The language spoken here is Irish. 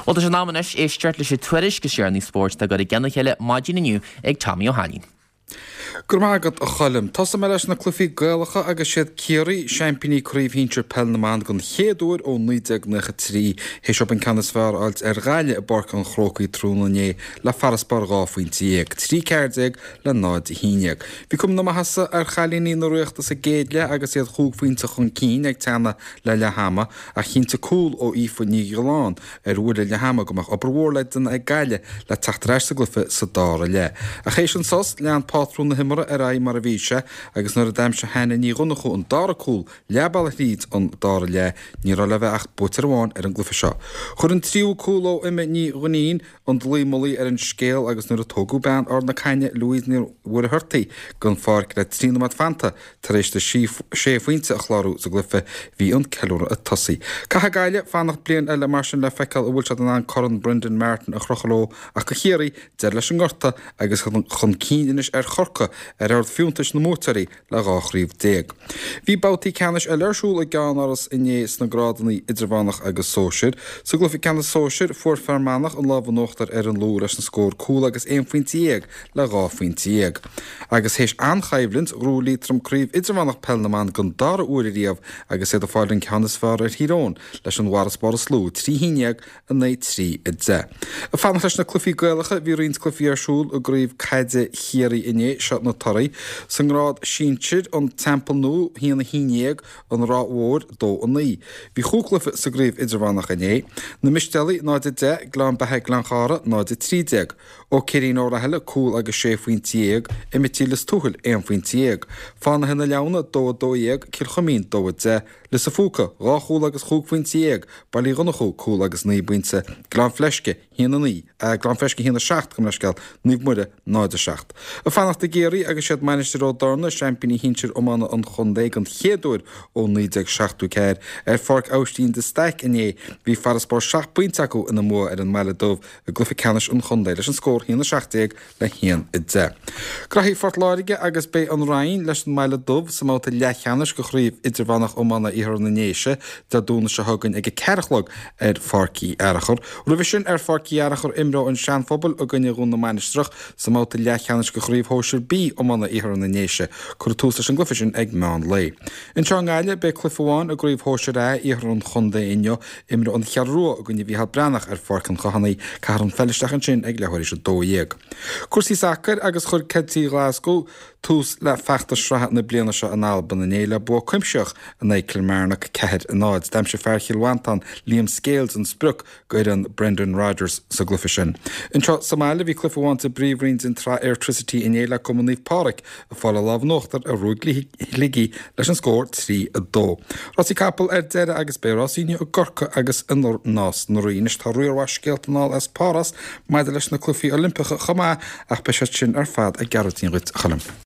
Ó is an námanis é start leis tuairis go séarní sport a go i gceanna chéile maidin inniu ag Tommy O'Hanlon. Gur mágad a chalim, Tás am leis na clufií gaalacha agus siad céirí championí críomhhíntir pelnaán gon chéadúir ó 1993 héis op an canasfar als gáile a barc an chrócaí trúnané le farraspar gáfuintíag, trí céirdeag le náid híineag. Bhí cum na hasa chalíní na ruachta sa géadle agus iad chúgfuinte chun cín ag tena le lehama a chinnta cúl ó ífa ní Ghiláán bhuair le lehama gomach op bhórleid den ag gaile le tachtreiste glufa sa dára le. A chéis an sos lean pátrún na himara ar mar a bhíse agus nuair a daimse hena ní runnachu an dára cúl lebal a ríd an dára le ní ra le bheith ach butarháin ar an glufa seo. Chur an tríú cúl ó ime ní runín an dlímolaí ar an scéal agus nuair a tógu ban ar na caine Louise ní bhuair a hurtaí gon fáric le trína fanta tar éis de séfuinte a chláú sa glufa hí an ceúra a tosaí. Catha gaile fannach blian eile mar sin le feiceal a bhfuil se an Coran Brendan Martin a chrochaló ach go chéirí de leis an gorta agus chun cíinis ar chorca ar fiúntais na mótarí le gáchríomh déag. Bhí bátaí ceannis a leirsúil a gán áras inéas na grádaní idirbhánach agus sóisiir, so glufi ceanna sóisiir fuair fermánach an lábhanóachtar ar an lú leis na scór cúil agus 1.1 le 2.1. Agus héis anchaimhlint rúlí trom-críomh idirbhánach pelnaán gon dára uairíomh agus é do fáilinn ceannas fear ar Hírón leis an warasbar slú 3 híineag a 3 i dze. A fannach leis na clufií gaalacha bhí rins clufií arsúil a gríomh caide chéirí iné seo na toraí san grád síntid an temple nó híana híineag an ráhór dó an ní. Bhí chúclafa sa gríomh idirbhánach iné, na mistelaí náide de glán bethe glanchara náide 30 ó céirín óra heile cúil agus 6.1 imitílas túchail 1.1. Fána hena leanna dó cil chomín dó de le sa fúca ráchúil agus chúgfuintíag bailí runnachú cúil agus ní buinte glán fleisce híana ní glán fleisce híana 6 gom leisceil níomh muide náide 6. A fannachta géirí agus siad mainistir ó darna championí híntir ómána an chundéig an chéadúir ó 1960 céir ar farc áistín de steic iné bhí farraspar 6 pointe acu ina mó ar an meile dómh a glufa ceannis an chundé leis an scór híana 60 le hían i dze. Grahí fortláirige agus bé an rain leis an meile dómh sa máta lecheannis go chríomh idirbhánach ómána ihar na néise de dúna se hagann ag ceirchlog ar farcií airachar. Rubhí sin ar farcií airachar imrá an seanphobal a gine rún na mainistrach sa máta lecheannis go chríomh hóisiir bí ómána ihar na néise chur túsa an glufa sin ag meán lei. In teangáile be clufaháin a gríomh hóisiir é ihar an chunda inne imrá an chearrú a gine bhí brenach ar farcan chohannaí car an fellisteach an sin ag lehair se dóhéag. Cursí sacr agus chur cedtí Glasgow tús le feachta srahat na bliana se an Alban na néile bu cuimseach a Kilmarnock cehead a náid deim se fearchilhaantan Liam Scales an Spruc goir an Brendan Rodgers sa glufa sin. In tro Somália bhí clufaháinte bríomhríns in tra Airtricity in éile Comunníomh Pádraig a fála lábhanóachtar a rúig ligí leis an scór 3-2. Rosí capal ar deire agus bé Rosíine a gorca agus an nás na roinis tá ruúrhá scéaltanál as páras maidide leis na clufií Olimpicha chomá ach be sin ar fad a gartín rit chalam.